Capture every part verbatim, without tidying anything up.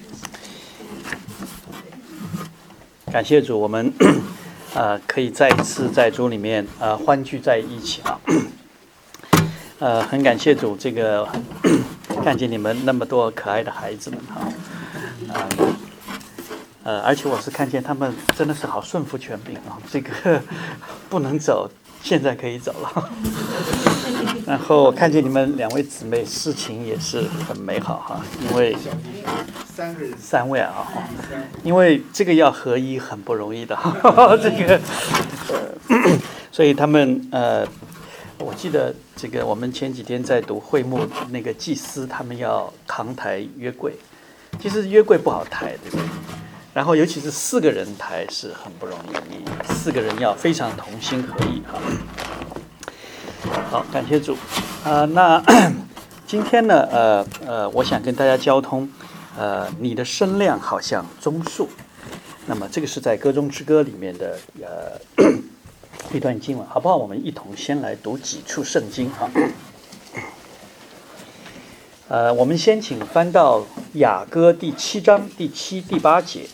感谢主，我们呃可以再一次在主里面呃欢聚在一起啊。呃，很感谢主，这个看见你们那么多可爱的孩子们哈，啊、呃，呃，而且我是看见他们真的是好顺服权柄啊，这个不能走，现在可以走了。然后看见你们两位姊妹，事情也是很美好哈，因为三个人， 三位啊，因为这个要合一很不容易的，这个，呃，所以他们呃，我记得这个我们前几天在读会幕，那个祭司他们要扛抬约柜，其实约柜不好抬，对不对？然后尤其是四个人抬是很不容易，你四个人要非常同心合意哈。好，感谢主啊、呃。那今天呢，呃呃，我想跟大家交通，呃，你的声量好像棕树。那么这个是在歌中之歌里面的呃一段经文，好不好？我们一同先来读几处圣经啊。呃，我们先请翻到雅歌第七章第七、第八节。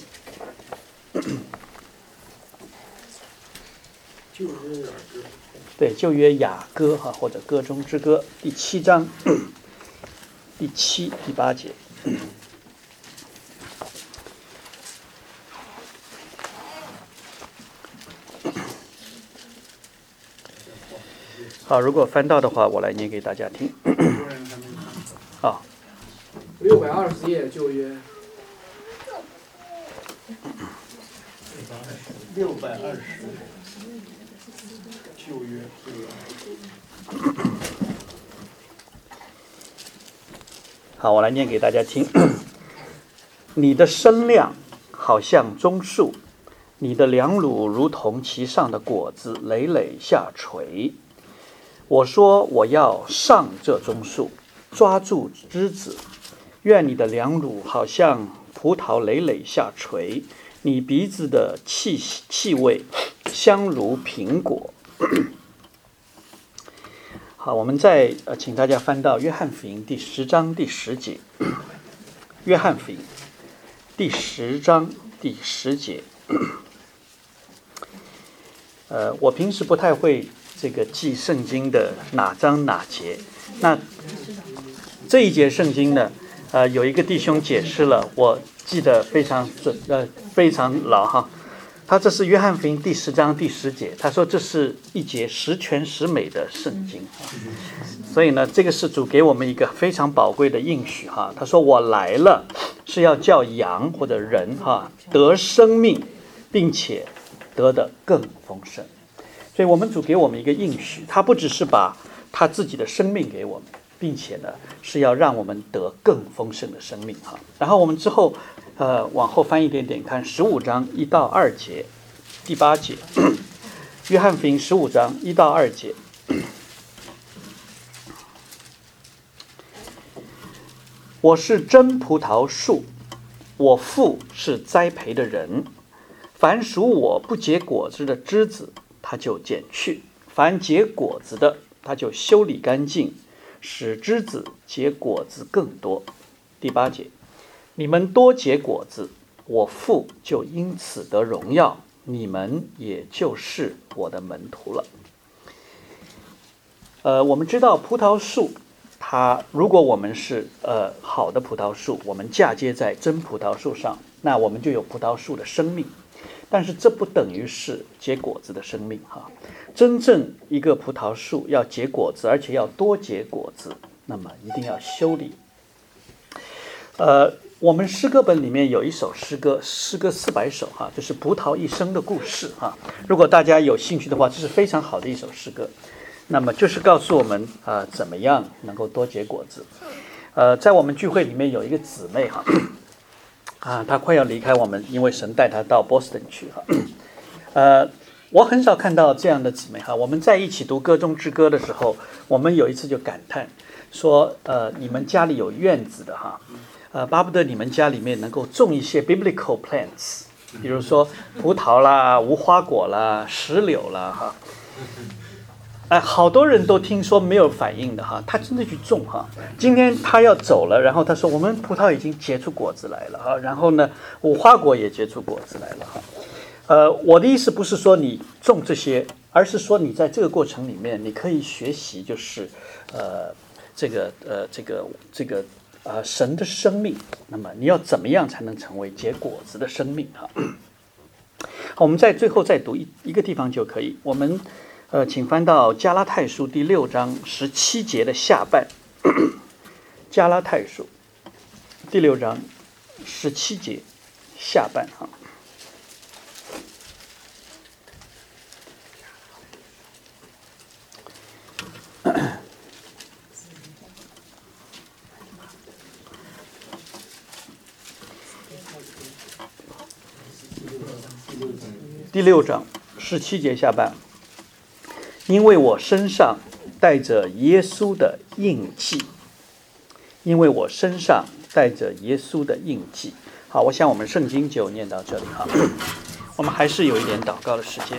旧约雅歌， 对，旧约雅歌哈，或者歌中之歌第七章第七、第八节。好，如果翻到的话，我来念给大家听。好， 六百二十页旧约， 六百二十旧约， 好，我来念给大家听。你的身量好像棕树，你的两乳如同其上的果子，累累下垂。我说我要上这棕树，抓住枝子，愿你的两乳好像葡萄累累下垂，你鼻子的气气味香如苹果。好，我们再呃，请大家翻到约翰福音第十章第十节。约翰福音第十章第十节。呃，我平时不太会这个记圣经的哪章哪节。那这一节圣经呢，呃，有一个弟兄解释了，我记得非常准，呃，非常牢哈。他这是约翰福音第十章第十节，他说这是一节十全十美的圣经，所以呢，这个是主给我们一个非常宝贵的应许哈。他说我来了是要叫羊或者人哈得生命，并且得的更丰盛。所以我们主给我们一个应许，他不只是把他自己的生命给我们，并且呢是要让我们得更丰盛的生命哈。然后我们之后呃往后翻一点点看，十五章一到二节，第八节，约翰福音十五章一到二节。我是真葡萄树，我父是栽培的人，凡属我不结果子的枝子他就剪去，凡结果子的他就修理干净，使枝子结果子更多。第八节，你们多结果子，我父就因此得荣耀，你们也就是我的门徒了。呃，我们知道葡萄树，它如果我们是呃好的葡萄树，我们嫁接在真葡萄树上，那我们就有葡萄树的生命。但是这不等于是结果子的生命哈。真正一个葡萄树要结果子，而且要多结果子，那么一定要修理。呃，我们诗歌本里面有一首诗歌，诗歌四百首哈，就是葡萄一生的故事哈。如果大家有兴趣的话，这是非常好的一首诗歌。那么就是告诉我们啊、呃，怎么样能够多结果子。呃，在我们聚会里面有一个姊妹哈。啊，他快要离开我们，因为神带他到波士顿去哈。呃，我很少看到这样的姊妹哈。我们在一起读歌中之歌的时候，我们有一次就感叹说，呃，你们家里有院子的哈，呃，巴不得你们家里面能够种一些 biblical plants， 比如说葡萄啦、无花果啦、石榴啦哈。 哎，好多人都听说没有反应的哈，他真的去种哈。今天他要走了，然后他说我们葡萄已经结出果子来了哈，然后呢，无花果也结出果子来了哈。呃，我的意思不是说你种这些，而是说你在这个过程里面，你可以学习，就是呃，这个呃，这个这个呃，神的生命。那么你要怎么样才能成为结果子的生命哈？好，我们在最后再读一一个地方就可以。我们呃，请翻到加拉太书第六章十七节的下半。加拉太书第六章十七节下半哈。第六章十七节下半，因为我身上带着耶稣的印记，因为我身上带着耶稣的印记。好，我想我们圣经就念到这里哈。我们还是有一点祷告的时间。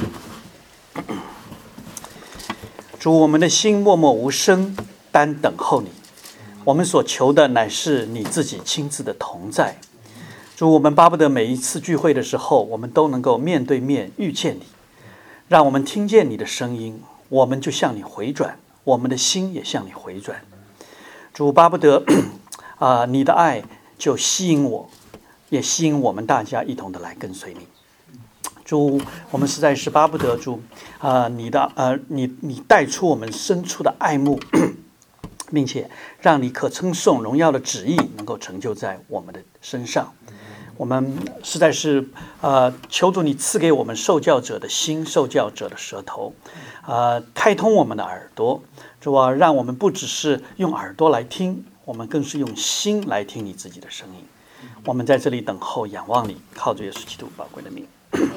主，我们的心默默无声，单等候你。我们所求的乃是你自己亲自的同在。主，我们巴不得每一次聚会的时候，我们都能够面对面遇见你，让我们听见你的声音，我们就向你回转，我们的心也向你回转。主，巴不得啊、呃，你的爱就吸引我，也吸引我们大家一同的来跟随你。主，我们实在是巴不得主啊、呃，你的呃，你你带出我们深处的爱慕，并且让你可称颂荣耀的旨意能够成就在我们的身上。我们实在是呃，求主你赐给我们受教者的心，受教者的舌头，呃，开通我们的耳朵，主啊，让我们不只是用耳朵来听，我们更是用心来听你自己的声音。我们在这里等候仰望你，靠着耶稣基督宝贵的名。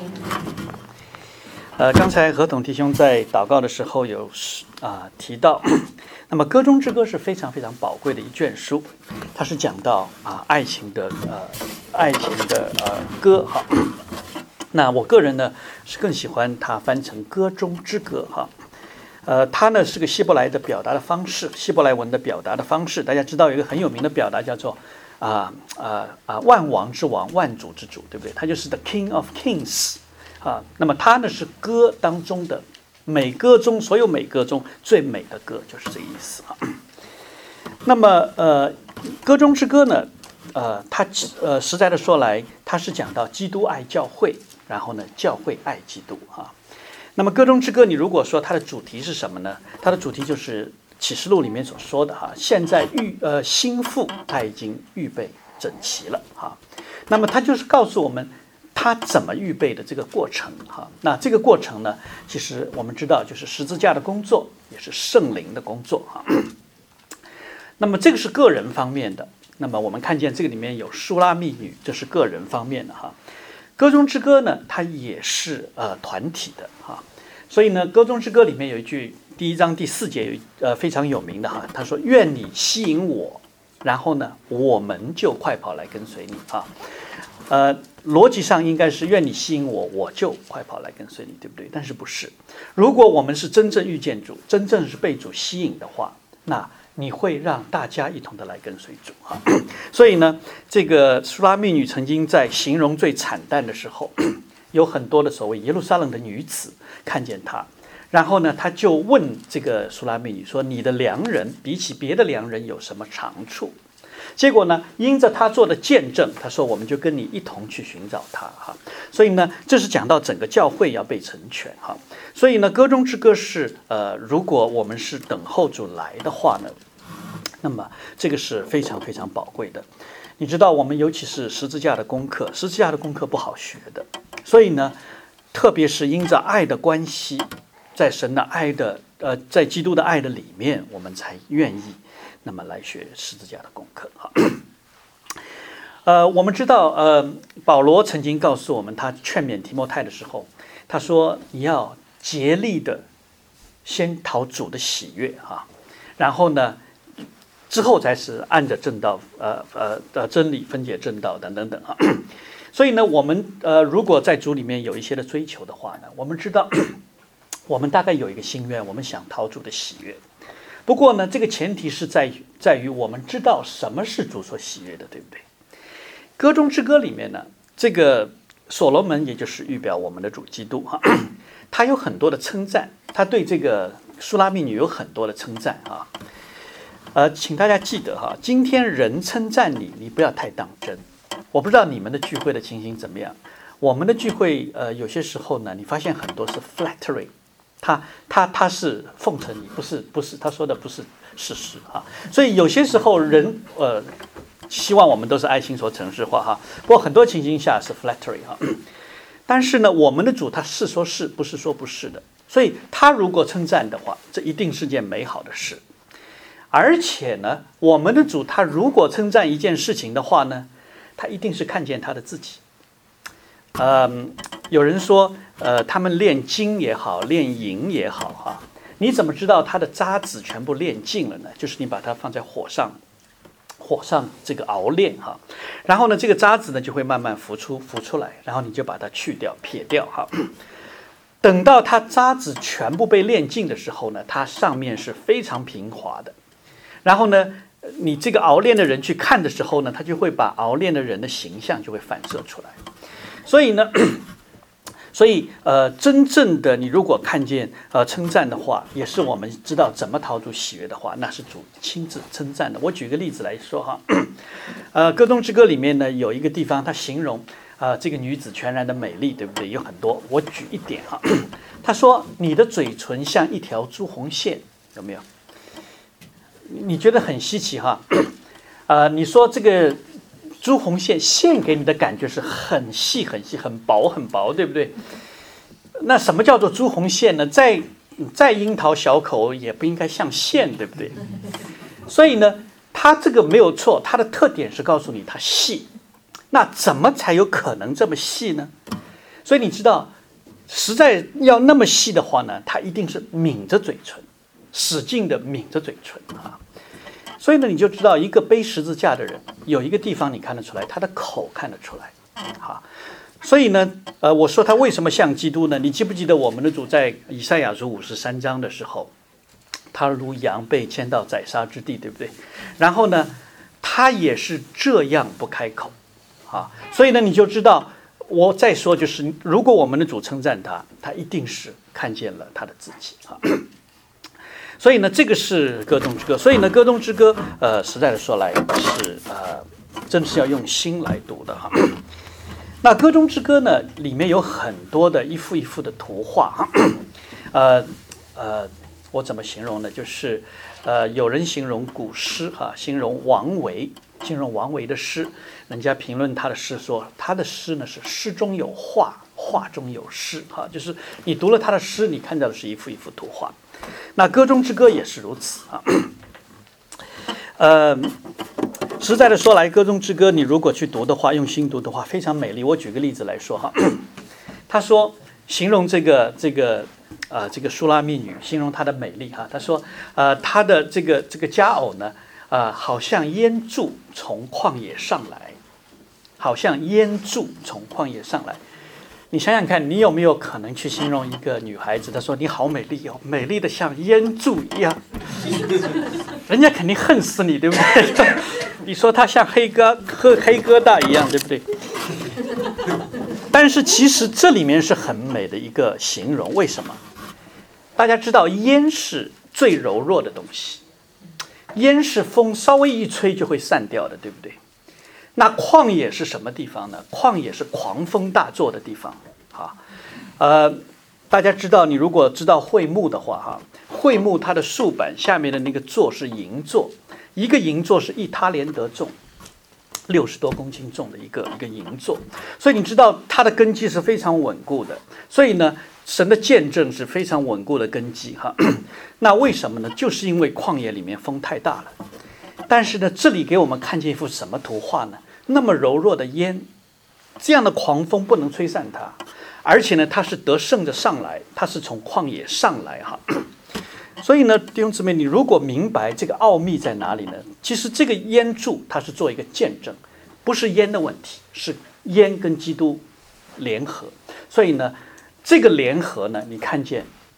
呃，刚才何董弟兄在祷告的时候有啊、呃、提到，那么《歌中之歌》是非常非常宝贵的一卷书，它是讲到啊、呃、爱情的呃爱情的呃歌哈。那我个人呢是更喜欢它翻成《歌中之歌》哈。呃，它呢是个希伯来的表达的方式，希伯来文的表达的方式。大家知道有一个很有名的表达叫做啊啊啊万王之王，万主之主，对不对？它就是 the King of Kings。啊，那么它呢是歌当中的美歌中所有美歌中最美的歌，就是这个意思啊。那么呃，歌中之歌呢，呃，它呃实在的说来，它是讲到基督爱教会，然后呢，教会爱基督啊。那么歌中之歌，你如果说它的主题是什么呢？它的主题就是启示录里面所说的哈，现在预呃心腹他已经预备整齐了哈。那么它就是告诉我们。他怎么预备的这个过程哈？那这个过程呢，其实我们知道就是十字架的工作，也是圣灵的工作哈。那么这个是个人方面的。那么我们看见这个里面有书拉密女，这是个人方面的哈。歌中之歌呢，它也是呃团体的哈。所以呢，歌中之歌里面有一句，第一章第四节有呃非常有名的哈，他说：“愿你吸引我，然后呢，我们就快跑来跟随你啊。”呃，逻辑上应该是愿你吸引我，我就快跑来跟随你，对不对？但是不是？如果我们是真正遇见主，真正是被主吸引的话，那你会让大家一同的来跟随主啊。所以呢，这个书拉密女曾经在形容最惨淡的时候，有很多的所谓耶路撒冷的女子看见她，然后呢，他就问这个书拉密女说：“你的良人比起别的良人有什么长处？”结果呢，因着他做的见证，他说我们就跟你一同去寻找他哈。所以呢，这是讲到整个教会要被成全哈。所以呢，歌中之歌是呃，如果我们是等候主来的话呢，那么这个是非常非常宝贵的。你知道，我们尤其是十字架的功课，十字架的功课不好学的。所以呢，特别是因着爱的关系，在神的爱的呃，在基督的爱的里面，我们才愿意。那么来学十字架的功课哈，呃，我们知道，呃，保罗曾经告诉我们，他劝勉提摩太的时候，他说你要竭力的先讨主的喜悦哈，然后呢，之后才是按着正道，呃呃呃真理分解正道等等等哈。所以呢，我们呃如果在主里面有一些的追求的话呢，我们知道我们大概有一个心愿，我们想讨主的喜悦。不过呢，这个前提是在于在于我们知道什么是主所喜悦的，对不对？歌中之歌里面呢，这个所罗门也就是预表我们的主基督哈，他有很多的称赞，他对这个书拉密女有很多的称赞啊。呃，请大家记得哈，今天人称赞你，你不要太当真。我不知道你们的聚会的情形怎么样，我们的聚会呃有些时候呢，你发现很多是 flattery。他他他是奉承你，不是不是，他说的不是事实啊。所以有些时候人呃，希望我们都是爱心所程式化哈。不过很多情形下是 flattery 哈。但是呢，我们的主他是说是，不是说不是的。所以他如果称赞的话，这一定是件美好的事。而且呢，我们的主他如果称赞一件事情的话呢，他一定是看见他的自己。嗯，有人说，呃，他们炼金也好，炼银也好，哈，你怎么知道它的渣子全部炼尽了呢？就是你把它放在火上，火上这个熬炼哈，然后呢，这个渣子呢就会慢慢浮出浮出来，然后你就把它去掉撇掉哈。等到它渣子全部被炼尽的时候呢，它上面是非常平滑的，然后呢，你这个熬炼的人去看的时候呢，他就会把熬炼的人的形象就会反射出来。所以呢，所以呃，真正的你如果看见呃称赞的话，也是我们知道怎么讨主喜悦的话，那是主亲自称赞的。我举个例子来说哈，呃，歌中之歌里面呢有一个地方，他形容啊、呃、这个女子全然的美丽，对不对？有很多，我举一点哈，他说你的嘴唇像一条朱红线，有没有？你觉得很稀奇哈？呃，你说这个。朱红线线给你的感觉是很细很细很薄很薄，对不对？那什么叫做朱红线呢？再再樱桃小口也不应该像线，对不对？所以呢，它这个没有错，它的特点是告诉你它细。那怎么才有可能这么细呢？所以你知道，实在要那么细的话呢，它一定是抿着嘴唇，使劲的抿着嘴唇啊。所以呢，你就知道一个背十字架的人，有一个地方你看得出来，他的口看得出来，好，所以呢，呃，我说他为什么像基督呢？你记不记得我们的主在以赛亚书五十三章的时候，他如羊被牵到宰杀之地，对不对？然后呢，他也是这样不开口，啊，所以呢，你就知道，我再说就是，如果我们的主称赞他，他一定是看见了他的自己啊。所以呢，这个是歌中之歌。所以呢，歌中之歌，呃，实在的说来是呃，真是要用心来读的哈。那歌中之歌呢，里面有很多的一幅一幅的图画，呃呃，我怎么形容呢？就是呃，有人形容古诗哈，形容王维，形容王维的诗，人家评论他的诗说，他的诗呢是诗中有画，画中有诗哈，就是你读了他的诗，你看到的是一幅一幅图画。那歌中之歌也是如此啊，呃，实在的说来，歌中之歌你如果去读的话，用心读的话，非常美丽。我举个例子来说哈，他说形容这个这个呃这个书拉密女，形容她的美丽哈，他说呃她的这个这个佳偶呢，呃好像烟柱从旷野上来，好像烟柱从旷野上来。你想想看，你有没有可能去形容一个女孩子？她说你好美丽哦，美丽的像烟柱一样，人家肯定恨死你，对不对？你说她像黑疙黑黑疙瘩一样，对不对？但是其实这里面是很美的一个形容，为什么？大家知道烟是最柔弱的东西，烟是风稍微一吹就会散掉的，对不对？那旷野是什么地方呢？旷野是狂风大作的地方啊。呃，大家知道，你如果知道桧木的话哈，桧木它的树板下面的那个座是银座，一个银座是一他连得重，六十多公斤重的一个一个银座，所以你知道它的根基是非常稳固的。所以呢，神的见证是非常稳固的根基哈。那为什么呢？就是因为旷野里面风太大了。但是呢，这里给我们看见一幅什么图画呢？那么柔弱的烟，这样的狂风不能吹散它，而且呢，它是得胜的上来，它是从旷野上来哈。所以呢，弟兄姊妹，你如果明白这个奥秘在哪里呢？其实这个烟柱它是做一个见证，不是烟的问题，是烟跟基督联合。所以呢，这个联合呢，你看见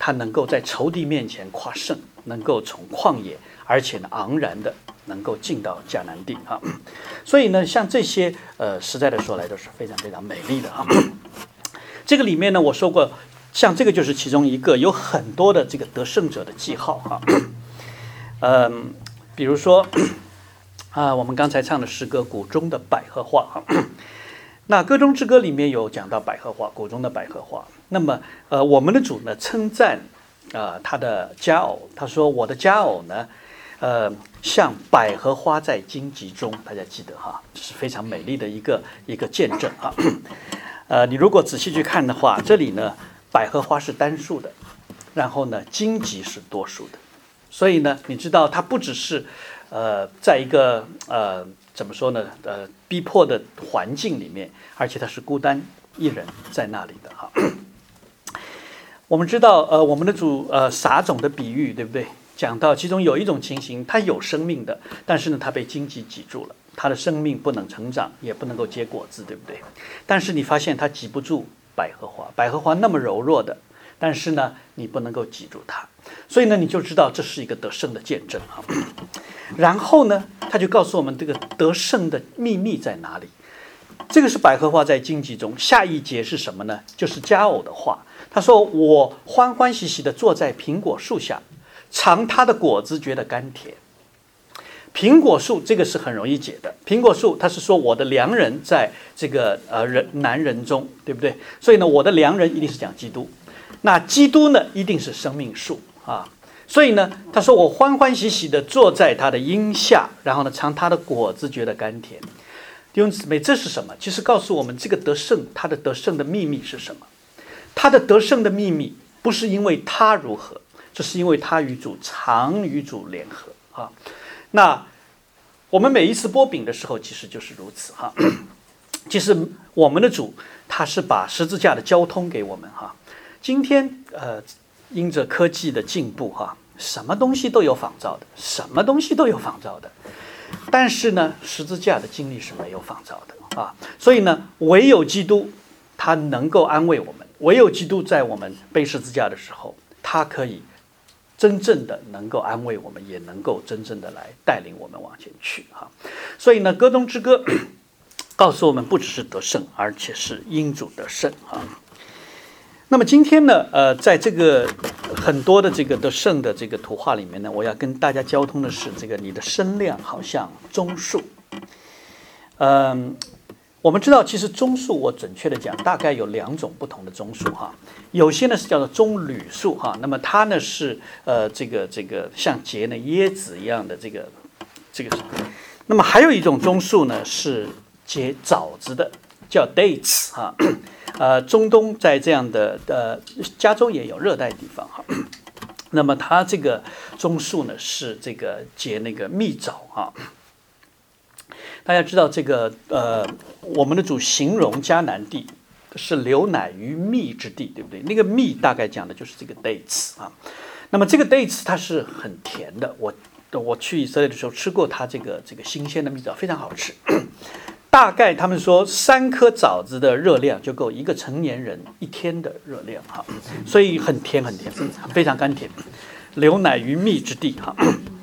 他能够在仇敌面前夸胜，能够从旷野，而且呢昂然的能够进到迦南地啊。所以呢，像这些呃，实在的说来都是非常非常美丽的啊。这个里面呢，我说过，像这个就是其中一个，有很多的这个得胜者的记号哈。嗯，比如说啊，我们刚才唱的诗歌《谷中的百合花》哈。那歌中之歌里面有讲到百合花，谷中的百合花。那么呃，我们的主呢称赞啊、呃、他的佳偶，他说我的佳偶呢，呃，像百合花在荆棘中，大家记得哈，这是非常美丽的一个一个见证啊。呃，你如果仔细去看的话，这里呢，百合花是单数的，然后呢，荆棘是多数的，所以呢，你知道它不只是，呃，在一个呃怎么说呢，呃，逼迫的环境里面，而且它是孤单一人在那里的哈。我们知道，呃，我们的主呃撒种的比喻，对不对？讲到其中有一种情形，它有生命的，但是呢，它被荆棘挤住了。它的生命不能成长，也不能够结果子，对不对？但是你发现它挤不住百合花，百合花那么柔弱的，但是呢，你不能够挤住它，所以呢，你就知道这是一个得胜的见证啊。然后呢，他就告诉我们这个得胜的秘密在哪里。这个是百合花在荆棘中，下一节是什么呢？就是佳偶的话，他说：“我欢欢喜喜地坐在苹果树下，尝它的果子，觉得甘甜。”苹果树这个是很容易解的，苹果树它是说我的良人在这个呃人男人中，对不对？所以呢，我的良人一定是讲基督，那基督呢一定是生命树啊。所以呢，他说我欢欢喜喜的坐在他的荫下，然后呢尝他的果子，觉得甘甜。弟兄姊妹，这是什么？其实告诉我们这个得胜，他的得胜的秘密是什么？他的得胜的秘密不是因为他如何，这是因为他与主常与主联合啊。那我们每一次剥饼的时候，其实就是如此哈。其实我们的主他是把十字架的交通给我们哈。今天呃，因着科技的进步哈，什么东西都有仿造的，什么东西都有仿造的。但是呢，十字架的经历是没有仿造的啊。所以呢，唯有基督他能够安慰我们，唯有基督在我们背十字架的时候，他可以真正的能够安慰我们，也能够真正的来带领我们往前去哈。所以呢，歌中之歌告诉我们，不只是得胜，而且是因主得胜哈。那么今天呢，呃，在这个很多的这个得胜的这个图画里面呢，我要跟大家交通的是这个你的身量好像棕树。嗯，我们知道，其实棕树，我准确的讲，大概有两种不同的棕树哈。有些呢是叫做棕榈树哈，那么它呢是呃这个这个像结呢椰子一样的这个这个。那么还有一种棕树呢是结枣子的，叫 dates 哈。呃，中东在这样的呃加州也有热带地方哈。那么它这个棕树呢是这个结那个蜜枣哈。大家知道这个呃，我们的主形容迦南地是流奶与蜜之地，对不对？那个蜜大概讲的就是这个 dates 啊。那么这个 dates 它是很甜的，我我去以色列的时候吃过它这个这个新鲜的蜜枣，非常好吃。大概他们说三颗枣子的热量就够一个成年人一天的热量哈，所以很甜很甜，非常甘甜，流奶与蜜之地哈。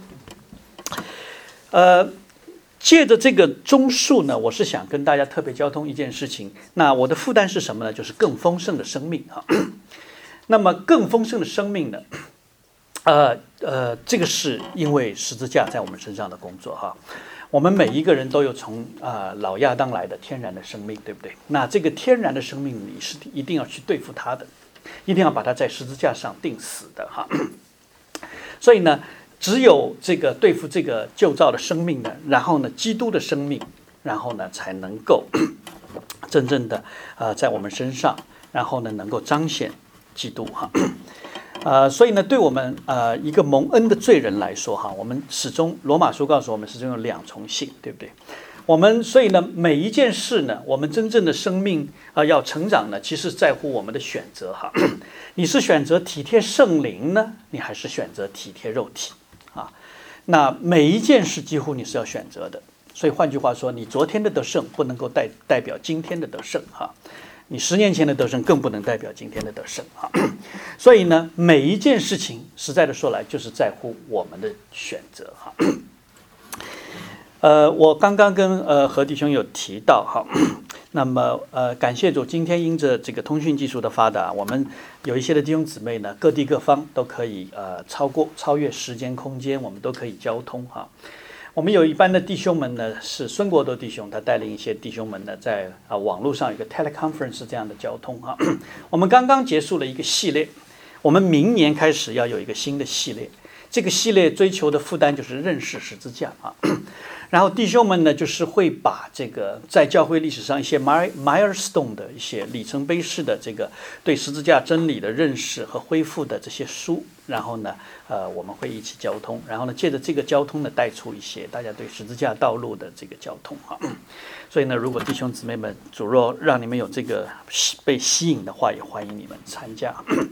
呃。借着这个棕树呢，我是想跟大家特别交通一件事情。那我的负担是什么呢？就是更丰盛的生命哈。那么更丰盛的生命呢，呃呃，这个是因为十字架在我们身上的工作哈。我们每一个人都有从啊、呃、老亚当来的天然的生命，对不对？那这个天然的生命，你是一定要去对付它的，一定要把它在十字架上钉死的哈。所以呢。只有这个对付这个旧造的生命呢，然后呢，基督的生命，然后呢，才能够真正的呃在我们身上，然后呢，能够彰显基督哈。呃，所以呢，对我们呃一个蒙恩的罪人来说哈，我们始终罗马书告诉我们始终有两重性，对不对？我们所以呢，每一件事呢，我们真正的生命啊、呃、要成长呢，其实在乎我们的选择哈。你是选择体贴圣灵呢，你还是选择体贴肉体？啊，那每一件事几乎你是要选择的，所以换句话说，你昨天的得胜不能够代代表今天的得胜哈。 你十年前的得胜更不能代表今天的得胜啊。所以呢，每一件事情，实在的说来，就是在乎我们的选择哈。呃，我刚刚跟呃何弟兄有提到哈，那么呃，感谢主，今天因着这个通讯技术的发达，我们有一些的弟兄姊妹呢，各地各方都可以呃超过超越时间空间，我们都可以交通哈。我们有一班的弟兄们呢，是孙国多弟兄，他带领一些弟兄们呢，在啊、呃、网络上有一个 teleconference 这样的交通哈。我们刚刚结束了一个系列，我们明年开始要有一个新的系列，这个系列追求的负担就是认识十字架啊。然后弟兄们呢，就是会把这个在教会历史上一些 milestone 的一些里程碑式的这个对十字架真理的认识和恢复的这些书，然后呢，呃，我们会一起交通，然后呢，借着这个交通呢，带出一些大家对十字架道路的这个交通哈。所以呢，如果弟兄姊妹们主若让你们有这个被吸引的话，也欢迎你们参加。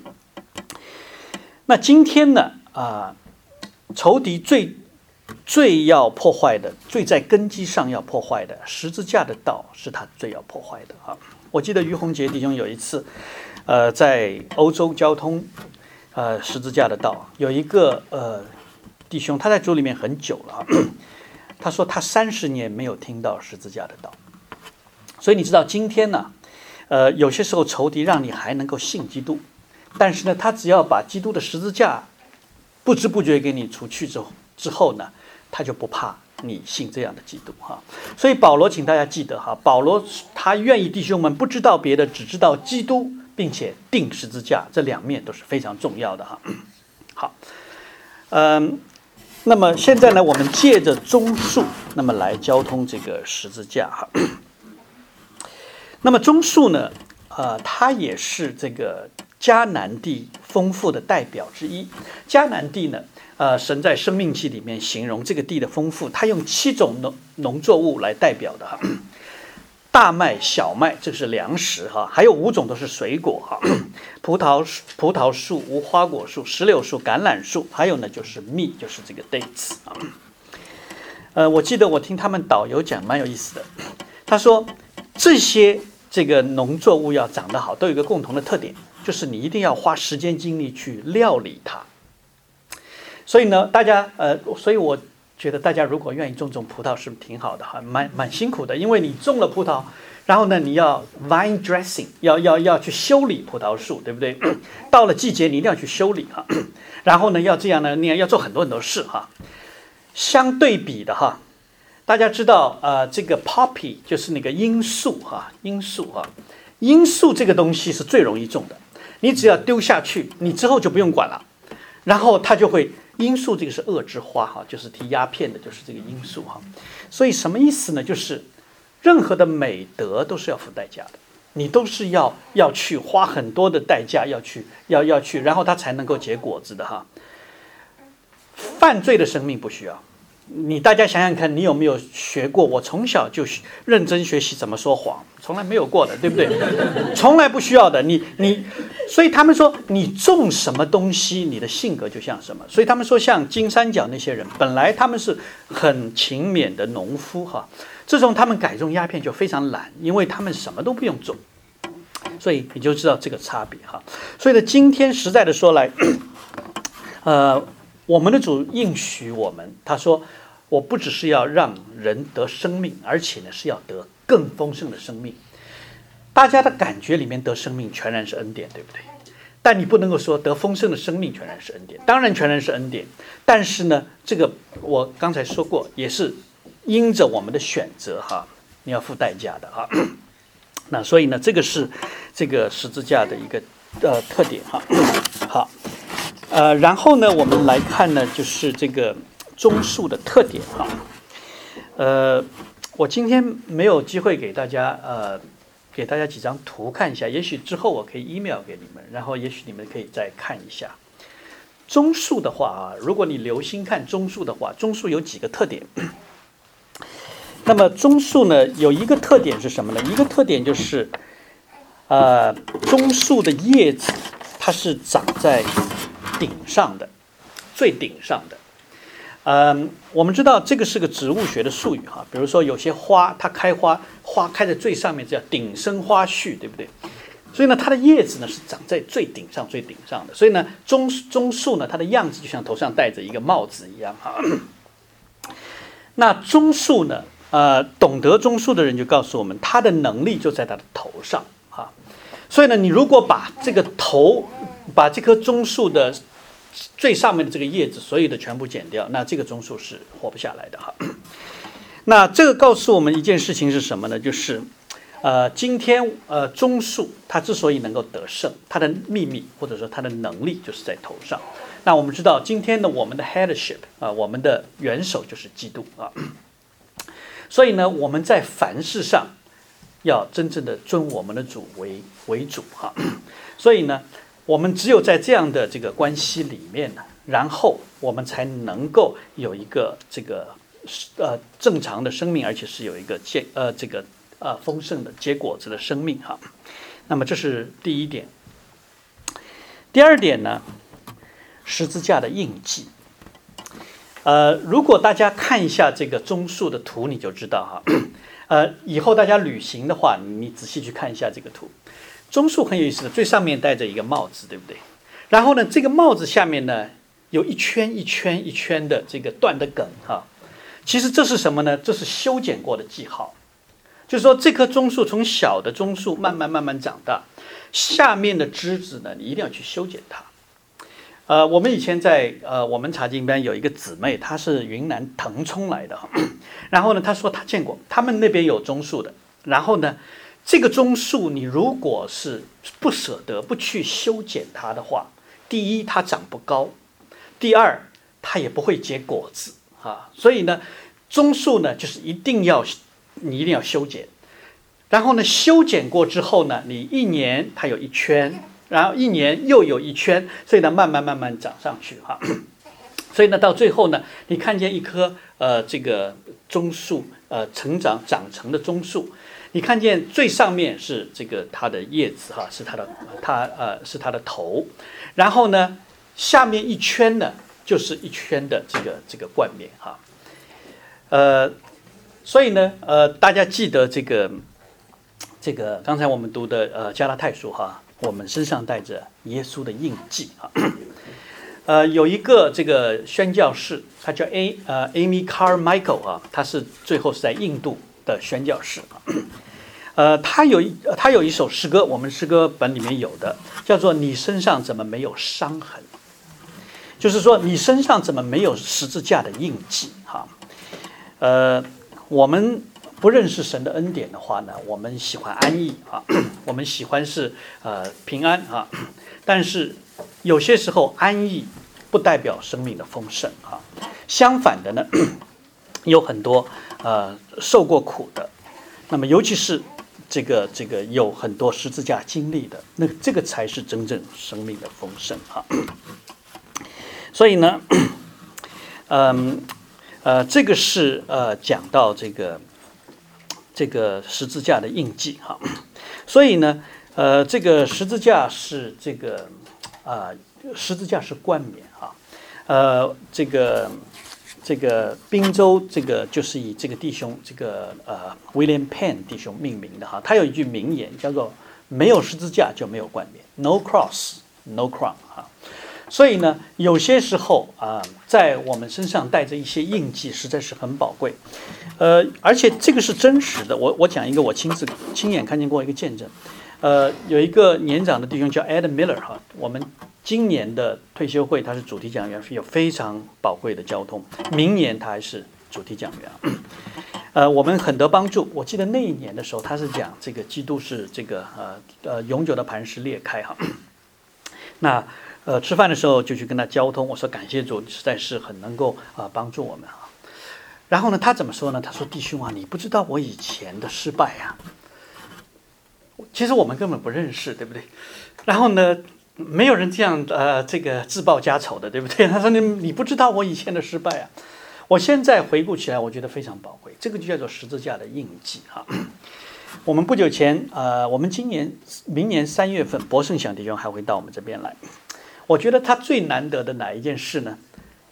那今天呢，啊、呃，仇敌最最要破坏的，最在根基上要破坏的十字架的道，是他最要破坏的哈。我记得于洪杰弟兄有一次，呃，在欧洲交通，呃，十字架的道，有一个呃弟兄，他在主里面很久了啊，他说他三十年没有听到十字架的道，所以你知道今天呢，呃，有些时候仇敌让你还能够信基督，但是呢，他只要把基督的十字架不知不觉给你除去之后。之后呢，他就不怕你信这样的基督哈。所以保罗，请大家记得哈，保罗他愿意弟兄们不知道别的，只知道基督，并且定十字架，这两面都是非常重要的哈。好，嗯，那么现在呢，我们借着中述，那么来交通这个十字架哈。那么中述呢，呃，它也是这个迦南地丰富的代表之一。迦南地呢，呃，神在生命记里面形容这个地的丰富，他用七种农农作物来代表的哈，大麦、小麦，这是粮食哈，还有五种都是水果哈，葡萄葡萄树、无花果树、石榴树、橄榄树，还有呢就是蜜，就是这个 dates 啊。呃，我记得我听他们导游讲蛮有意思的，他说这些这个农作物要长得好，都有一个共同的特点，就是你一定要花时间精力去料理它。所以呢，大家呃，所以我觉得大家如果愿意种种葡萄是挺好的哈，蛮蛮辛苦的，因为你种了葡萄，然后呢，你要 vine dressing， 要要要去修理葡萄树，对不对？到了季节你一定要去修理哈，然后呢，要这样呢，你要做很多很多事哈。相对比的哈，大家知道呃，这个 poppy 就是那个罂粟哈，罂粟哈，罂粟这个东西是最容易种的，你只要丢下去，你之后就不用管了，然后它就会。罂粟这个是恶之花哈，就是提鸦片的，就是这个罂粟哈。所以什么意思呢？就是任何的美德都是要付代价的，你都是要要去花很多的代价，要去要要去，然后它才能够结果子的哈。犯罪的生命不需要。你大家想想看，你有没有学过？我从小就认真学习怎么说谎，从来没有过的，对不对？从来不需要的。你你，所以他们说，你种什么东西，你的性格就像什么。所以他们说，像金三角那些人，本来他们是很勤勉的农夫哈，自从他们改种鸦片就非常懒，因为他们什么都不用种，所以你就知道这个差别哈。所以呢，今天实在的说来，呃。我们的主应许我们，他说我不只是要让人得生命，而且呢是要得更丰盛的生命。大家的感觉里面得生命全然是恩典，对不对？但你不能够说得丰盛的生命全然是恩典，当然全然是恩典，但是呢这个我刚才说过，也是因着我们的选择哈，你要付代价的哈。那所以呢这个是这个十字架的一个呃特点哈。好。呃，然后呢，我们来看呢，就是这个中述的特点哈。呃，我今天没有机会给大家呃，给大家几张图看一下，也许之后我可以 email 给你们，然后也许你们可以再看一下。中述的话啊，如果你留心看中述的话，中述有几个特点。那么中述呢，有一个特点是什么呢？一个特点就是，呃，中树的叶子它是长在顶上的，最顶上的。 嗯，我们知道这个是个植物学的术语哈，比如说有些花它开花，花开在最上面，这叫顶生花序，对不对？所以呢，它的叶子呢是长在最顶上、最顶上的。所以呢，棕棕树呢，它的样子就像头上戴着一个帽子一样哈。那棕树呢，呃，懂得棕树的人就告诉我们，它的能力就在它的头上哈。所以呢，你如果把这个头，把这棵棕树的最上面的这个叶子，所有的全部剪掉，那这个棕树是活不下来的哈。那这个告诉我们一件事情是什么呢？就是，呃，今天呃棕树它之所以能够得胜，它的秘密或者说它的能力就是在头上。那我们知道，今天的我们的 headship 啊、呃，我们的元首就是基督啊。所以呢，我们在凡事上要真正的尊我们的主为为主哈。所以呢，我们只有在这样的这个关系里面呢，然后我们才能够有一个这个呃正常的生命，而且是有一个结呃这个呃丰盛的结果子的生命哈。那么这是第一点。第二点呢，十字架的印记。呃，如果大家看一下这个棕树的图，你就知道哈。呃，以后大家旅行的话，你仔细去看一下这个图。棕树很有意思的，最上面戴着一个帽子，对不对？然后呢，这个帽子下面呢有一圈一圈一圈的这个断的梗哈。其实这是什么呢？这是修剪过的记号，就是说这棵棕树从小的棕树慢慢慢慢长大，下面的枝子呢，你一定要去修剪它。呃，我们以前在呃我们查经班有一个姊妹，她是云南腾冲来的哈，然后呢，她说她见过他们那边有棕树的，然后呢，这个棕树你如果是不舍得不去修剪它的话，第一它长不高，第二它也不会结果子啊，所以呢，棕树呢就是一定要你一定要修剪，然后呢修剪过之后呢，你一年它有一圈。然后一年又有一圈，所以呢，慢慢慢慢长上去哈。所以呢，到最后呢，你看见一棵呃这个棕树呃成长长成的棕树，你看见最上面是这个它的叶子哈，是它的它呃是它的头，然后呢，下面一圈呢就是一圈的这个这个冠冕哈。呃，所以呢呃大家记得这个这个刚才我们读的呃加拉太书哈。我们身上带着耶稣的印记啊，呃，有一个这个宣教士，他叫 A 呃 Amy Carmichael 啊，他是最后是在印度的宣教士啊，呃，他有一他有一首诗歌，我们诗歌本里面有的，叫做你身上怎么没有伤痕？就是说你身上怎么没有十字架的印记？哈，呃，我们。不认识神的恩典的话呢，我们喜欢安逸啊，我们喜欢是呃平安啊，但是有些时候安逸不代表生命的丰盛啊，相反的呢，有很多呃受过苦的，那么尤其是这个这个有很多十字架经历的，那这个才是真正生命的丰盛啊。所以呢，嗯呃这个是呃讲到这个。这个十字架的印记哈，所以呢，呃，这个十字架是这个啊、呃，十字架是冠冕哈，呃，这个这个宾州这个就是以这个弟兄这个呃 William Penn 弟兄命名的哈，他有一句名言叫做“没有十字架就没有冠冕 ，No cross, no crown” 哈。所以呢，有些时候啊、呃，在我们身上带着一些印记，实在是很宝贵。呃，而且这个是真实的。我我讲一个我亲自亲眼看见过一个见证。呃，有一个年长的弟兄叫 Ed Miller 哈，我们今年的退休会他是主题讲员，有非常宝贵的交通。明年他还是主题讲员。呃，我们很得帮助。我记得那一年的时候，他是讲这个基督是这个呃呃永久的磐石裂开哈。那呃，吃饭的时候就去跟他交通，我说感谢主，实在是很能够啊、呃、帮助我们啊。然后呢，他怎么说呢？他说：“弟兄啊，你不知道我以前的失败啊。其实我们根本不认识，对不对？然后呢，没有人这样呃这个自报家丑的，对不对？他说你你不知道我以前的失败啊。我现在回顾起来，我觉得非常宝贵。这个就叫做十字架的印记哈。我们不久前呃，我们今年明年三月份，博胜祥弟兄还会到我们这边来。”我觉得他最难得的哪一件事呢？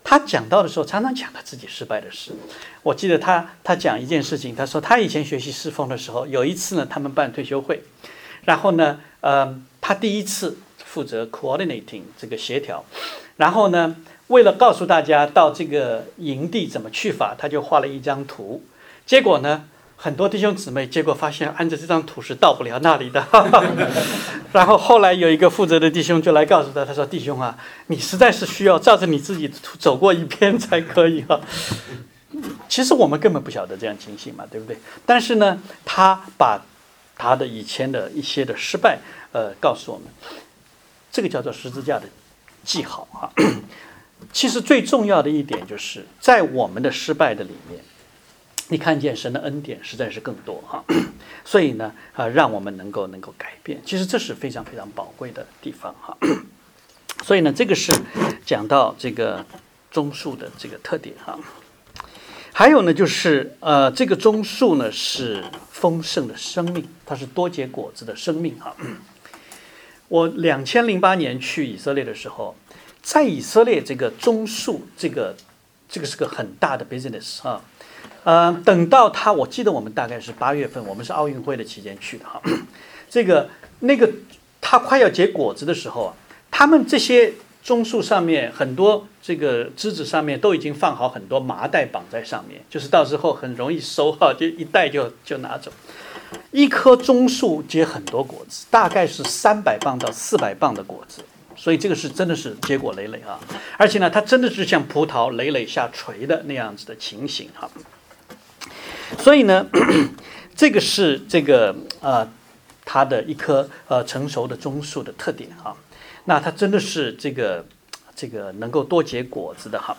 他讲到的时候，常常讲他自己失败的事。我记得他他讲一件事情，他说他以前学习侍奉的时候，有一次呢，他们办退休会，然后呢，呃，他第一次负责 coordinating 这个协调，然后呢，为了告诉大家到这个营地怎么去法，他就画了一张图，结果呢，很多弟兄姊妹结果发现按照这张图是到不了那里的，然后后来有一个负责的弟兄就来告诉他，他说：“弟兄啊，你实在是需要照着你自己走过一遍才可以啊。”其实我们根本不晓得这样情形嘛，对不对？但是呢，他把他的以前的一些的失败，呃，告诉我们，这个叫做十字架的记号啊。其实最重要的一点就是在我们的失败的里面，你看见神的恩典实在是更多哈，所以呢，啊，让我们能够能够改变。其实这是非常非常宝贵的地方哈。所以呢，这个是讲到这个棕树的这个特点哈。还有呢，就是呃，这个棕树呢是丰盛的生命，它是多结果子的生命哈。我两千零八年去以色列的时候，在以色列这个棕树，这个这个是个很大的 business 啊。呃，等到它，我记得我们大概是八月份，我们是奥运会的期间去的哈。这个那个它快要结果子的时候啊，他们这些棕树上面很多这个枝子上面都已经放好很多麻袋绑在上面，就是到时候很容易收哈，就一袋就就拿走。一棵棕树结很多果子，大概是三百磅到四百磅的果子，所以这个是真的是结果累累啊！而且呢，它真的是像葡萄累累下垂的那样子的情形哈。所以呢，这个是这个呃它的一棵呃成熟的棕树的特点哈。那它真的是这个这个能够多结果子的哈。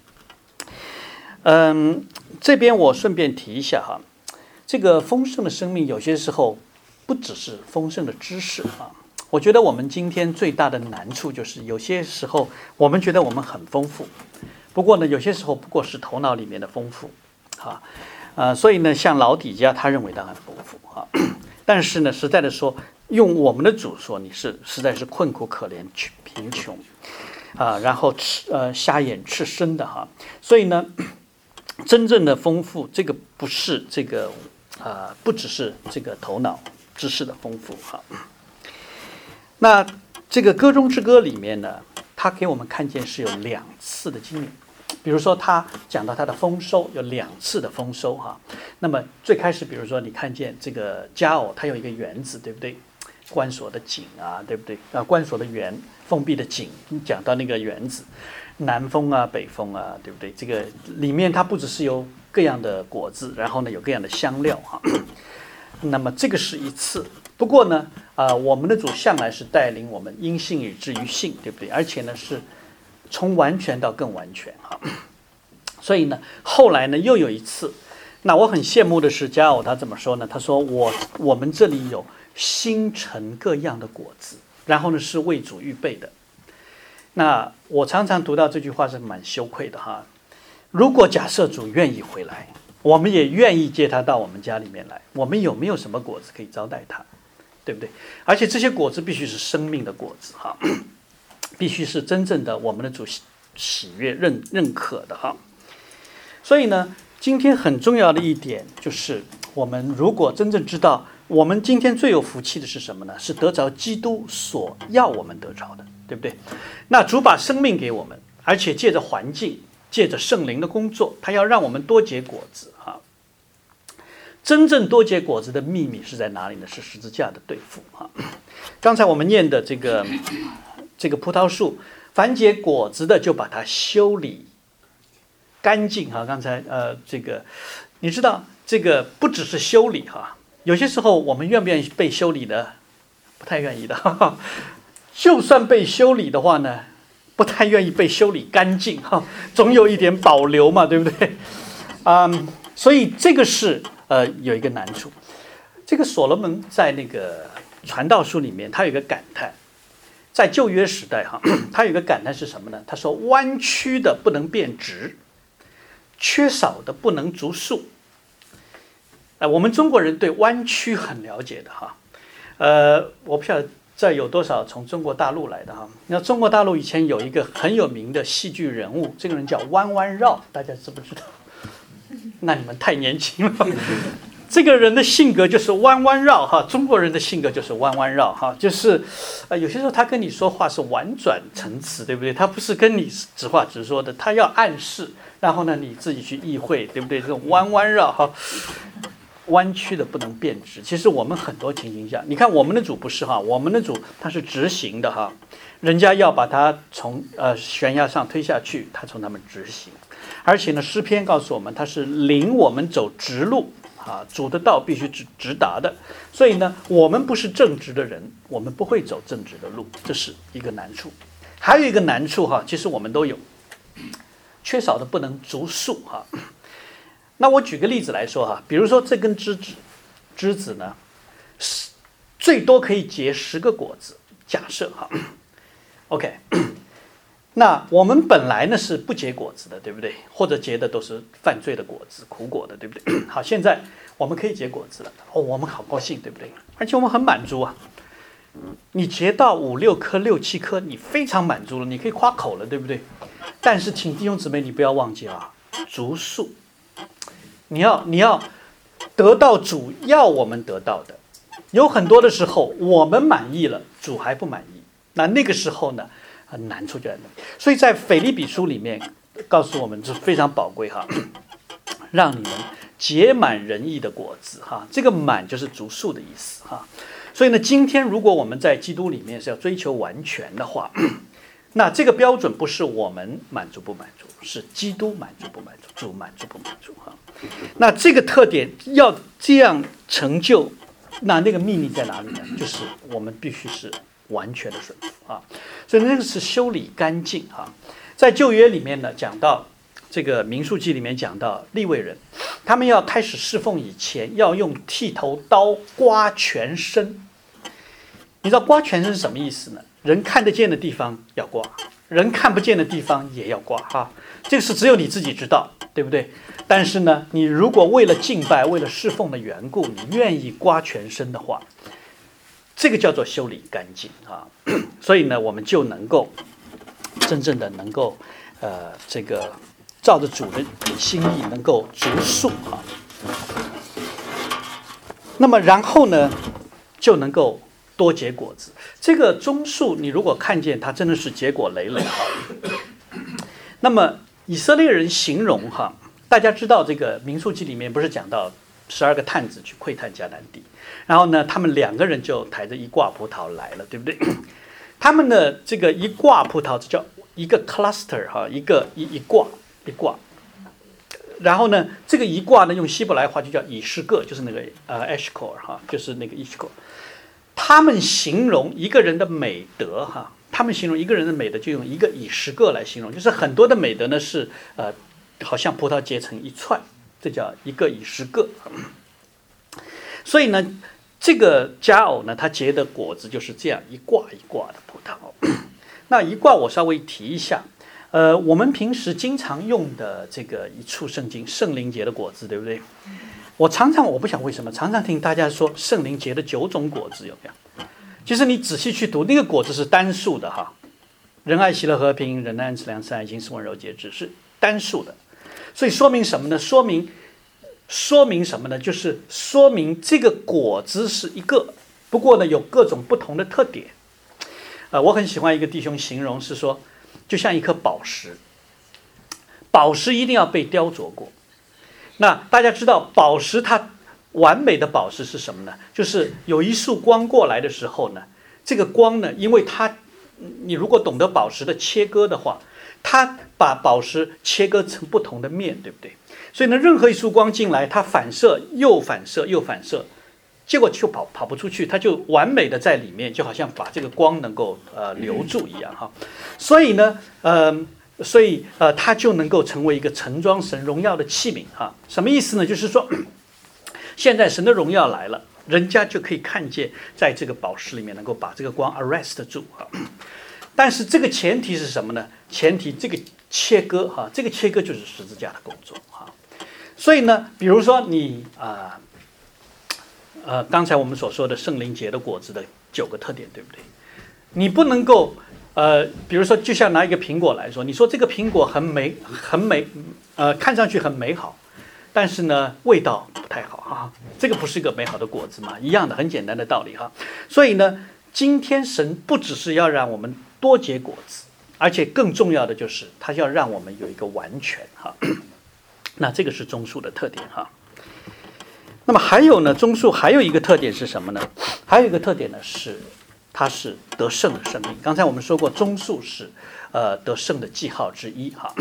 嗯，这边我顺便提一下哈，这个丰盛的生命有些时候不只是丰盛的知识啊。我觉得我们今天最大的难处就是有些时候我们觉得我们很丰富，不过呢，有些时候不过是头脑里面的丰富啊。呃，所以呢，像老底家他认为他很丰富啊，但是呢，实在的说，用我们的主说，你是实在是困苦可怜、贫穷啊，然后赤呃瞎眼赤身的哈。所以呢，真正的丰富，这个不是这个啊、呃，不只是这个头脑知识的丰富哈。那这个歌中之歌里面呢，他给我们看见是有两次的经历。比如说他讲到他的丰收有两次的丰收哈，那么最开始比如说你看见这个佳偶它有一个园子对不对，关锁的井啊对不对啊，关锁的园封闭的井，讲到那个园子南风啊北风啊对不对，这个里面它不只是有各样的果子，然后呢有各样的香料哈，那么这个是一次。不过呢啊、呃，我们的主向来是带领我们因信以至于信对不对，而且呢是从完全到更完全哈，所以呢，后来呢又有一次，那我很羡慕的是佳偶他怎么说呢？他说我我们这里有星辰各样的果子，然后呢是为主预备的。那我常常读到这句话是蛮羞愧的哈。如果假设主愿意回来，我们也愿意接他到我们家里面来，我们有没有什么果子可以招待他？对不对？而且这些果子必须是生命的果子哈。必须是真正的我们的主喜悦认认可的哈，所以呢，今天很重要的一点就是，我们如果真正知道，我们今天最有福气的是什么呢？是得着基督所要我们得着的，对不对？那主把生命给我们，而且借着环境，借着圣灵的工作，他要让我们多结果子哈。真正多结果子的秘密是在哪里呢？是十字架的对付哈。刚才我们念的这个。这个葡萄树，凡结果子的就把它修理干净哈。刚才呃，这个你知道，这个不只是修理哈，有些时候我们愿不愿意被修理的？不太愿意的。哈哈，就算被修理的话呢，不太愿意被修理干净哈，总有一点保留嘛，对不对？嗯，所以这个是呃有一个难处。这个所罗门在那个传道书里面，他有一个感叹。在旧约时代哈，他有一个感叹是什么呢？他说：“弯曲的不能变直，缺少的不能足数。”呃，我们中国人对弯曲很了解的哈。呃，我不晓得这有多少从中国大陆来的哈？那中国大陆以前有一个很有名的戏剧人物，这个人叫弯弯绕，大家知不知道？那你们太年轻了。这个人的性格就是弯弯绕哈，中国人的性格就是弯弯绕哈，就是呃有些时候他跟你说话是婉转陈词，对不对？他不是跟你直话直说的，他要暗示，然后呢你自己去意会，对不对？这种弯弯绕哈。弯曲的不能变直，其实我们很多情形下，你看我们的主不是哈，我们的主他是直行的哈，人家要把他从呃悬崖上推下去，他从他们直行，而且呢诗篇告诉我们，他是领我们走直路啊，主的道必须直直达的，所以呢，我们不是正直的人，我们不会走正直的路，这是一个难处。还有一个难处哈，其实我们都有，缺少的不能逐数哈。那我举个例子来说哈，比如说这根枝子，枝子呢，最多可以结十个果子，假设哈 ，OK， 那我们本来呢是不结果子的，对不对？或者结的都是犯罪的果子、苦果的，对不对？好，现在我们可以结果子了，哦，我们好高兴，对不对？而且我们很满足啊。你结到五六颗、六七颗，你非常满足了，你可以夸口了，对不对？但是，请弟兄姊妹，你不要忘记啊，逐数。你要你要得到主要我们得到的，有很多的时候我们满意了，主还不满意，那那个时候呢，难处就在那里。所以在腓立比书里面告诉我们是非常宝贵哈，让你们结满仁义的果子哈，这个满就是足数的意思哈。所以呢，今天如果我们在基督里面是要追求完全的话，那这个标准不是我们满足不满足，是基督满足不满足，主满足不满足哈。那这个特点要这样成就，那那个秘密在哪里呢？就是我们必须是完全的顺服啊。所以那个是修理干净啊。在旧约里面呢，讲到这个民数记里面讲到利未人，他们要开始侍奉以前，要用剃头刀刮全身。你知道刮全身是什么意思呢？人看得见的地方要刮，人看不见的地方也要刮哈。这个是只有你自己知道，对不对？但是呢，你如果为了敬拜、为了侍奉的缘故，你愿意刮全身的话，这个叫做修理干净啊。所以呢，我们就能够真正的能够呃，这个照着主的心意，能够逐数啊。那么然后呢，就能够多结果子。这个棕树，你如果看见它真的是结果累累哈。那么以色列人形容哈，大家知道这个民数记里面不是讲到十二个探子去窥探迦南地，然后呢，他们两个人就抬着一挂葡萄来了，对不对？他们的这个一挂葡萄，这叫一个 cluster 哈，一个一一挂一挂。然后呢，这个一挂呢，用希伯来话就叫以示各，就是那个呃 eshkol 哈，就是那个 eshkol。他们形容一个人的美德哈，他们形容一个人的美德就用一个以十个来形容，就是很多的美德呢是呃，好像葡萄结成一串，这叫一个以十个。所以呢，这个佳偶呢，它结的果子就是这样一挂一挂的葡萄。那一挂我稍微提一下，呃，我们平时经常用的这个一处圣经圣灵结的果子，对不对？我常常我不晓得为什么，常常听大家说圣灵结的九种果子有没有？其实你仔细去读，那个果子是单数的哈，仁爱、喜乐、和平、忍耐、恩慈、良善、爱心、是温柔、节制，是单数的。所以说明什么呢？说明说明什么呢？就是说明这个果子是一个，不过呢有各种不同的特点。呃，我很喜欢一个弟兄形容是说，就像一颗宝石，宝石一定要被雕琢过。那大家知道宝石它完美的宝石是什么呢？就是有一束光过来的时候呢，这个光呢，因为它你如果懂得宝石的切割的话，它把宝石切割成不同的面，对不对？所以呢，任何一束光进来，它反射又反射又反射，结果就跑跑不出去，它就完美的在里面，就好像把这个光能够呃留住一样哈。所以呢，呃。所以，呃，它就能够成为一个盛装神荣耀的器皿哈。什么意思呢？就是说，现在神的荣耀来了，人家就可以看见，在这个宝石里面能够把这个光 arrest 住哈。但是这个前提是什么呢？前提这个切割哈，这个切割就是十字架的工作哈。所以呢，比如说你啊， 呃刚才我们所说的圣灵节的果子的九个特点，对不对？你不能够呃，比如说，就像拿一个苹果来说，你说这个苹果很美，很美，呃，看上去很美好，但是呢，味道不太好哈、啊，这个不是一个美好的果子嘛，一样的，很简单的道理哈。所以呢，今天神不只是要让我们多结果子，而且更重要的就是他要让我们有一个完全哈。那这个是棕树的特点哈。那么还有呢，棕树还有一个特点是什么呢？还有一个特点呢是。它是得胜的生命。刚才我们说过，棕树是呃得胜的记号之一哈。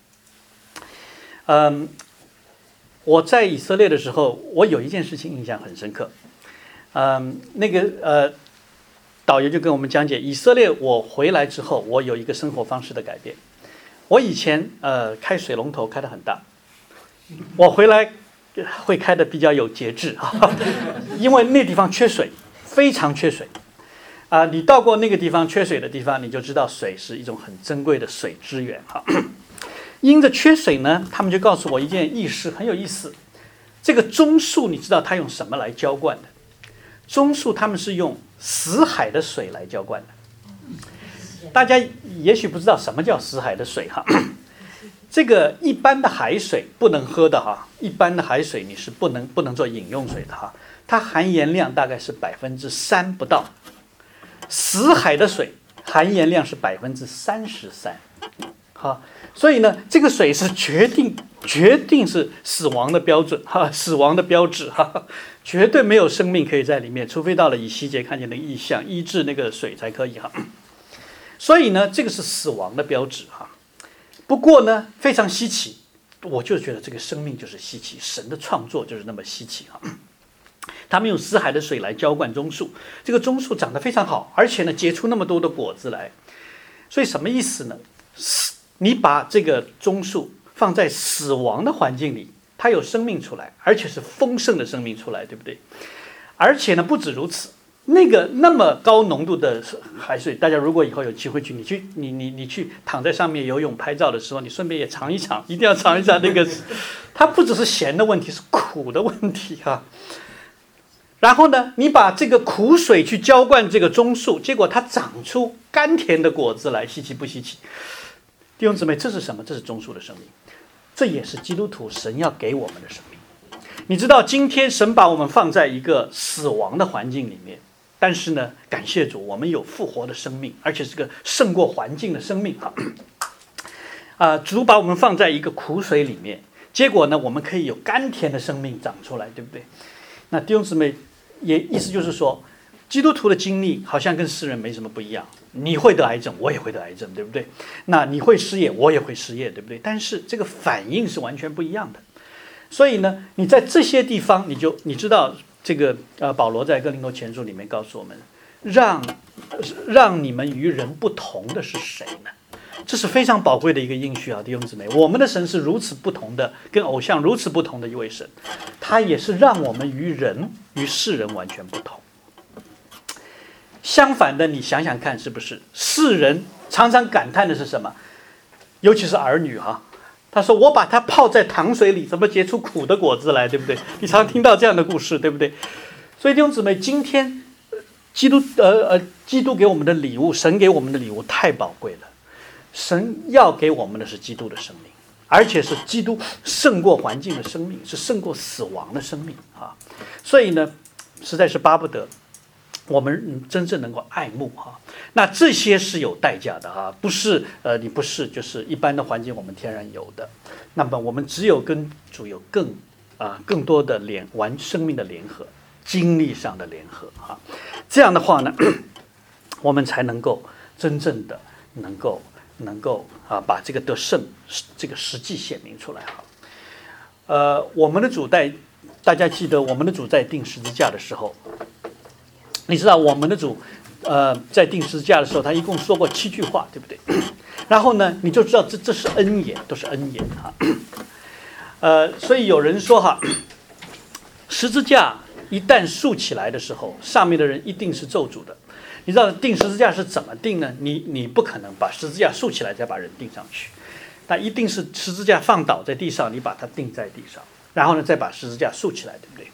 嗯，我在以色列的时候，我有一件事情印象很深刻。嗯，那个呃导游就跟我们讲解，以色列我回来之后，我有一个生活方式的改变。我以前呃开水龙头开得很大，我回来会开得比较有节制啊，因为那地方缺水，非常缺水。啊、呃，你到过那个地方缺水的地方，你就知道水是一种很珍贵的水资源哈。因着缺水呢，他们就告诉我一件轶事，很有意思。这个棕树，你知道它用什么来浇灌的？棕树他们是用死海的水来浇灌的。大家也许不知道什么叫死海的水哈。这个一般的海水不能喝的哈，一般的海水你是不能不能做饮用水的哈，它含盐量大概是百分之三不到。死海的水含盐量是百分之三十三，好，所以呢，这个水是决定决定是死亡的标准哈，死亡的标志哈，绝对没有生命可以在里面，除非到了以西结看见的异象，医治那个水才可以哈。所以呢，这个是死亡的标志哈。不过呢，非常稀奇，我就觉得这个生命就是稀奇，神的创作就是那么稀奇哈。他们用死海的水来浇灌棕树，这个棕树长得非常好，而且呢结出那么多的果子来。所以什么意思呢？你把这个棕树放在死亡的环境里，它有生命出来，而且是丰盛的生命出来，对不对？而且呢不止如此，那个那么高浓度的海水，大家如果以后有机会去，你去你你你去躺在上面游泳拍照的时候，你顺便也尝一尝，一定要尝一尝那个，它不只是咸的问题，是苦的问题啊。然后呢，你把这个苦水去浇灌这个棕树，结果它长出甘甜的果子来，稀奇不稀奇？弟兄姊妹，这是什么？这是棕树的生命，这也是基督徒神要给我们的生命。你知道，今天神把我们放在一个死亡的环境里面，但是呢，感谢主，我们有复活的生命，而且是个胜过环境的生命啊！啊、呃，主把我们放在一个苦水里面，结果呢，我们可以有甘甜的生命长出来，对不对？那弟兄姊妹，也意思就是说，基督徒的经历好像跟世人没什么不一样。你会得癌症，我也会得癌症，对不对？那你会失业，我也会失业，对不对？但是这个反应是完全不一样的。所以呢，你在这些地方，你就你知道这个呃，保罗在哥林多前书里面告诉我们，让让你们与人不同的是谁呢？这是非常宝贵的一个应许啊，弟兄姊妹，我们的神是如此不同的，跟偶像如此不同的一位神，他也是让我们与人与世人完全不同。相反的，你想想看，是不是世人常常感叹的是什么？尤其是儿女哈、啊，他说我把它泡在糖水里，怎么结出苦的果子来，对不对？你常听到这样的故事，对不对？所以弟兄姊妹，今天基督呃呃，基督给我们的礼物，神给我们的礼物太宝贵了。神要给我们的是基督的生命，而且是基督胜过环境的生命，是胜过死亡的生命啊！所以呢，实在是巴不得我们真正能够爱慕哈。那这些是有代价的哈，不是呃你不是就是一般的环境我们天然有的。那么我们只有跟主有更啊、呃、更多的联完生命的联合，经历上的联合哈。这样的话呢，我们才能够真正的能够。能够啊把这个得胜这个实际显明出来哈。呃，我们的主在大家记得我们的主在钉十字架的时候，你知道我们的主呃在钉十字架的时候，他一共说过七句话，对不对？然后呢，你就知道这这是恩言，都是恩言哈。呃，所以有人说哈，十字架一旦竖起来的时候，上面的人一定是咒诅的。你知道钉十字架是怎么钉呢？你你不可能把十字架竖起来再把人钉上去，它一定是十字架放倒在地上，你把它钉在地上，然后呢再把十字架竖起来，对不对？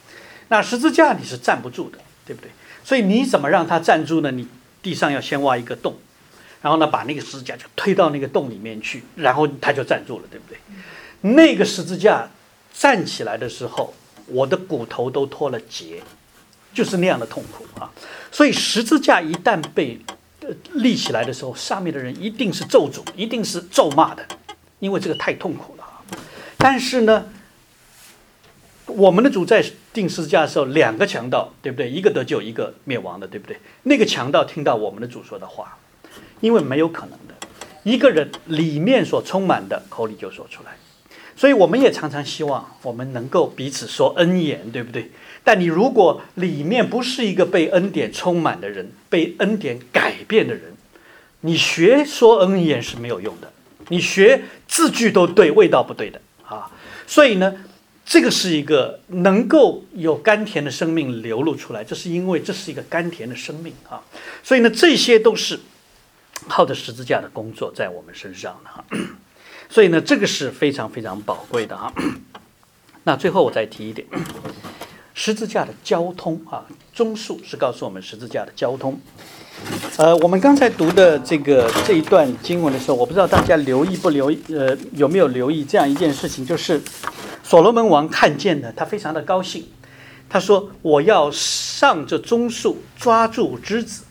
那十字架你是站不住的，对不对？所以你怎么让它站住呢？你地上要先挖一个洞，然后呢把那个十字架就推到那个洞里面去，然后它就站住了，对不对？那个十字架站起来的时候，我的骨头都脱了节，就是那样的痛苦啊！所以十字架一旦被呃立起来的时候，上面的人一定是咒诅，一定是咒骂的，因为这个太痛苦了啊！但是呢，我们的主在钉十字架的时候，两个强盗，对不对？一个得救，一个灭亡的，对不对？那个强盗听到我们的主说的话，因为没有可能的，一个人里面所充满的，口里就说出来。所以我们也常常希望我们能够彼此说恩言，对不对？但你如果里面不是一个被恩典充满的人，被恩典改变的人，你学说恩言是没有用的，你学字句都对，味道不对的啊。所以呢，这个是一个能够有甘甜的生命流露出来，这是因为这是一个甘甜的生命啊。所以呢，这些都是靠着十字架的工作在我们身上的哈。所以呢，这个是非常非常宝贵的哈。那最后我再提一点，十字架的交通啊，中述是告诉我们十字架的交通。呃，我们刚才读的这个这一段经文的时候，我不知道大家留意不留意，呃，有没有留意这样一件事情，就是所罗门王看见的，他非常的高兴，他说：“我要上这棕树，抓住枝子。”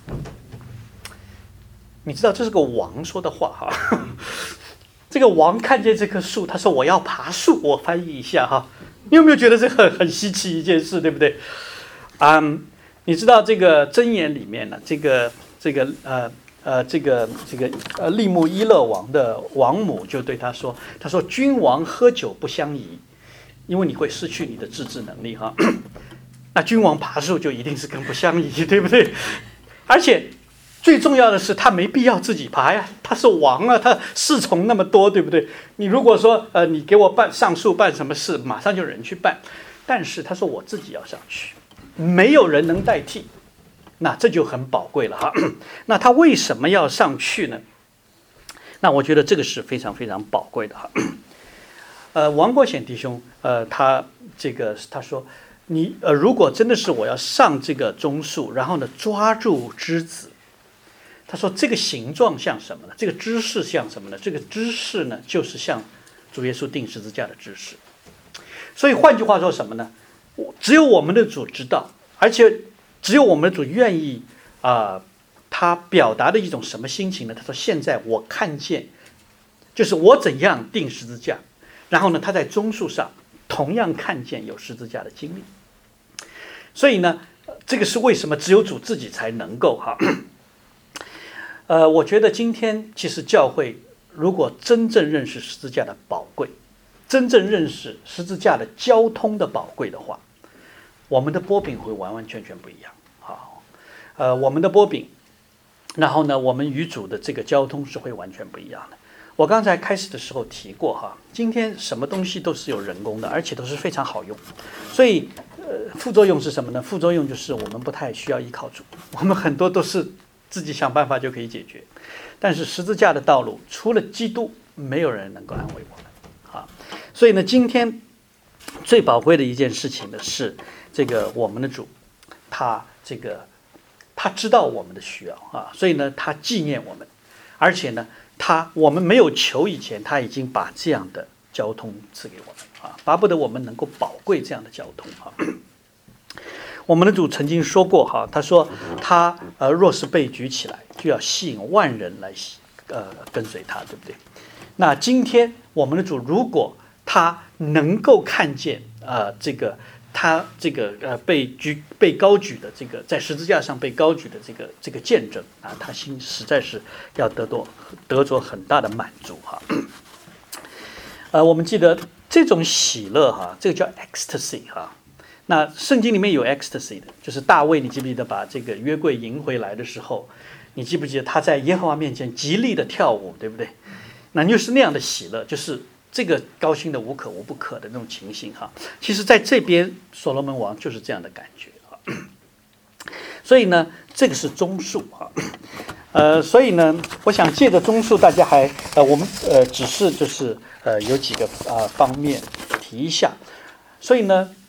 你知道这是个王说的话哈。这个王看见这棵树，他说：“我要爬树。”我翻译一下哈，你有没有觉得这很很稀奇一件事，对不对？啊、嗯，你知道这个箴言里面呢，这个这个呃呃这个这个呃利木伊勒王的王母就对他说：“他说君王喝酒不相宜，因为你会失去你的自制能力哈。那君王爬树就一定是更不相宜，对不对？而且。”最重要的是，他没必要自己爬呀，他是王啊，他侍从那么多，对不对？你如果说，呃，你给我办上树办什么事，马上就有人去办。但是他说我自己要上去，没有人能代替，那这就很宝贵了哈。那他为什么要上去呢？那我觉得这个是非常非常宝贵的哈。呃，王国显弟兄，呃，他这个他说，你呃，如果真的是我要上这个棕树，然后呢抓住枝子。他说这个形状像什么呢？这个姿势像什么呢？这个姿势呢，就是像主耶稣钉十字架的姿势。所以换句话说什么呢？只有我们的主知道，而且只有我们的主愿意啊、呃，他表达的一种什么心情呢？他说现在我看见，就是我怎样钉十字架，然后呢，他在棕树上同样看见有十字架的经历。所以呢，这个是为什么只有主自己才能够哈。呃，我觉得今天其实教会如果真正认识十字架的宝贵，真正认识十字架的交通的宝贵的话，我们的波饼会完完全全不一样。好，呃，我们的波饼，然后呢，我们与主的这个交通是会完全不一样的。我刚才开始的时候提过哈，今天什么东西都是有人工的，而且都是非常好用，所以呃，副作用是什么呢？副作用就是我们不太需要依靠主，我们很多都是。自己想办法就可以解决，但是十字架的道路，除了基督，没有人能够安慰我们啊。所以呢，今天最宝贵的一件事情呢，是这个我们的主，他这个他知道我们的需要啊，所以呢，他纪念我们，而且呢，他我们没有求以前，他已经把这样的交通赐给我们啊，巴不得我们能够宝贵这样的交通啊。我们的主曾经说过哈，他说他呃若是被举起来，就要吸引万人来呃跟随他，对不对？那今天我们的主如果他能够看见呃这个他这个呃被举被高举的这个在十字架上被高举的这个这个见证啊，他心实在是要得到得着很大的满足哈。呃，我们记得这种喜乐哈，这个叫 ecstasy 哈。那圣经里面有 ecstasy 的，就是大卫，你记不记得把这个约柜迎回来的时候，你记不记得他在耶和华面前极力的跳舞，对不对？那就是那样的喜乐，就是这个高兴的无可无不可的那种情形哈。其实在这边所罗门王就是这样的感觉哈。所以呢，这个是棕树哈。呃，所以呢，我想借着棕树，大家还呃，我们呃，只是就是呃，有几个啊、呃、方面提一下。所以呢。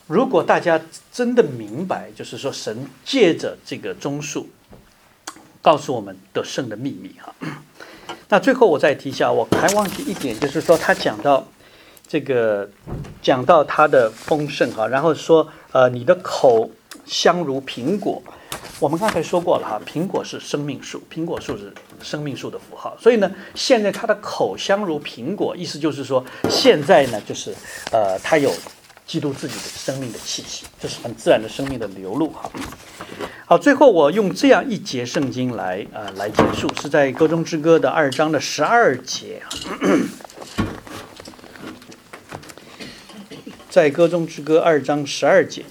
如果大家真的明白，就是说神借着这个棕树告诉我们得胜的秘密哈。那最后我再提一下，我还忘记一点，就是说他讲到这个讲到他的丰盛哈，然后说呃你的口香如苹果。我们刚才说过了哈，苹果是生命树，苹果树是生命树的符号，所以呢，现在它的口香如苹果，意思就是说，现在呢，就是呃，它有基督自己的生命的气息，这是很自然的生命的流露哈。好，最后我用这样一节圣经来呃来结束，是在歌中之歌的二章的十二节，在歌中之歌二章十二节。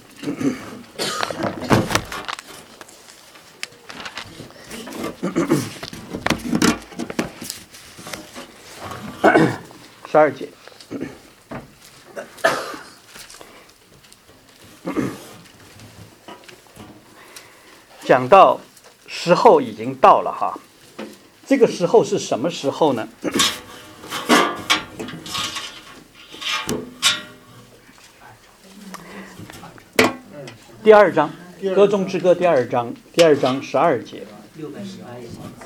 十二节，讲到时候已经到了哈，这个时候是什么时候呢？第二章，歌中之歌第二章，第二章十二节。六百十八页。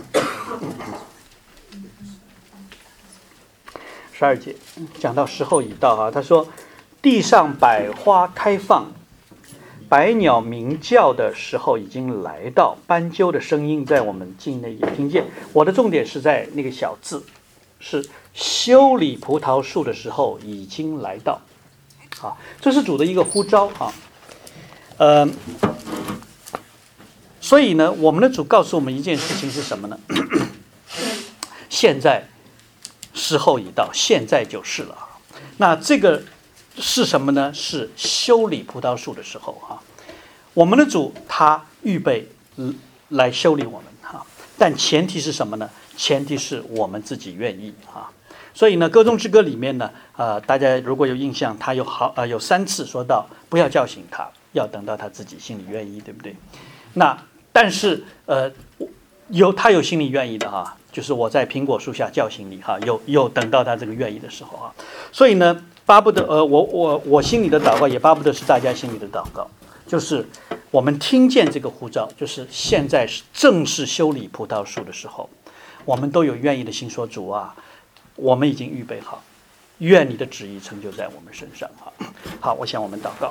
十二节讲到时候已到啊，他说地上百花开放，百鸟鸣叫的时候已经来到，斑鸠的声音在我们境内也听见。我的重点是在那个小字，是修理葡萄树的时候已经来到。好，这是主的一个呼召啊。呃，所以呢，我们的主告诉我们一件事情是什么呢？现在时候已到，现在就是了。那这个是什么呢？是修理葡萄树的时候哈。我们的主他预备来修理我们哈，但前提是什么呢？前提是我们自己愿意哈。所以呢，歌中之歌里面呢，呃，大家如果有印象，他有好呃有三次说到不要叫醒他，要等到他自己心里愿意，对不对？那但是呃有他有心里愿意的哈。就是我在苹果树下叫醒你哈，有有等到他这个愿意的时候啊，所以呢，巴不得呃，我我我心里的祷告也巴不得是大家心里的祷告，就是我们听见这个呼召，就是现在是正是修理葡萄树的时候，我们都有愿意的心说主啊，我们已经预备好，愿你的旨意成就在我们身上哈。好，我想我们祷告。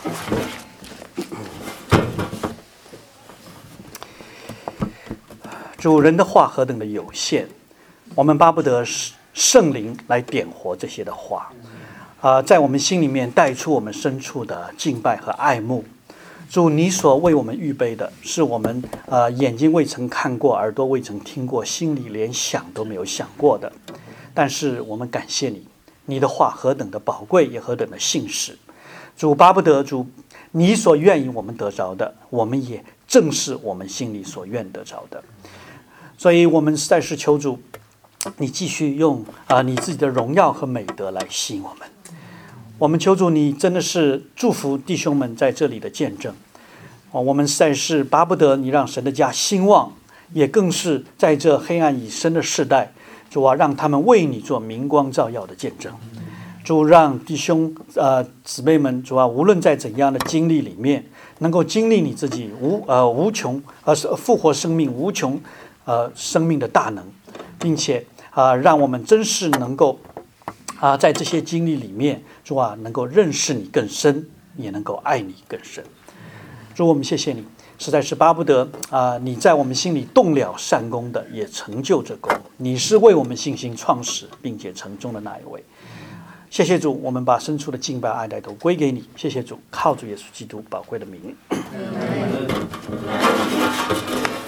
主，人的话何等的有限，我们巴不得圣灵来点活这些的话，啊、呃，在我们心里面带出我们深处的敬拜和爱慕。主，你所为我们预备的是我们呃眼睛未曾看过，耳朵未曾听过，心里连想都没有想过的。但是我们感谢你，你的话何等的宝贵，也何等的信实。主，巴不得主你所愿意我们得着的，我们也正是我们心里所愿得着的。所以我们实在是求主，你继续用啊、呃、你自己的荣耀和美德来吸引我们。我们求主，你真的是祝福弟兄们在这里的见证。哦，我们实在是巴不得你让神的家兴旺，也更是在这黑暗已深的世代，主啊，让他们为你做明光照耀的见证。主，让弟兄呃姊妹们，主啊，无论在怎样的经历里面，能够经历你自己无呃无穷呃复活生命无穷。呃，生命的大能，并且啊、呃，让我们真是能够啊、呃，在这些经历里面，主啊，能够认识你更深，也能够爱你更深。主，我们谢谢你，实在是巴不得啊、呃，你在我们心里动了善功的，也成就这功。你是为我们信心创始并且成终的那一位。谢谢主，我们把深处的敬拜爱戴都归给你。谢谢主，靠主耶稣基督宝贵的名。